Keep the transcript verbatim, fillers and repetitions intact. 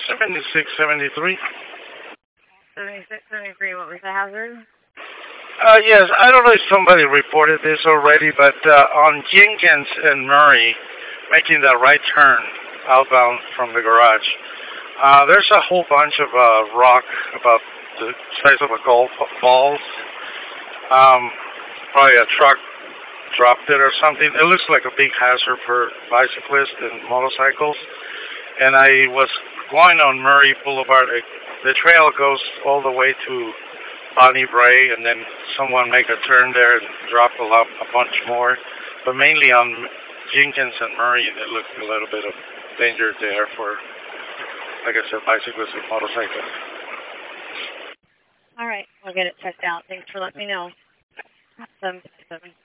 seventy-six seventy-three. seventy-six seventy-three, what was the hazard? Uh, yes, I don't know if somebody reported this already, but uh, on Jenkins and Murray, making the right turn outbound from the garage, uh, there's a whole bunch of uh, rock about the size of a golf ball. Um, probably a truck dropped it or something. It looks like a big hazard for bicyclists and motorcycles. And I was going on Murray Boulevard. The trail goes all the way to Bonnie Bray, and then someone make a turn there and drop a, lot, a bunch more. But mainly on Jenkins and Murray, it looks a little bit of danger there for, like I said, bicyclists and motorcyclists. All right, we'll get it checked out. Thanks for letting me know. seven six seven.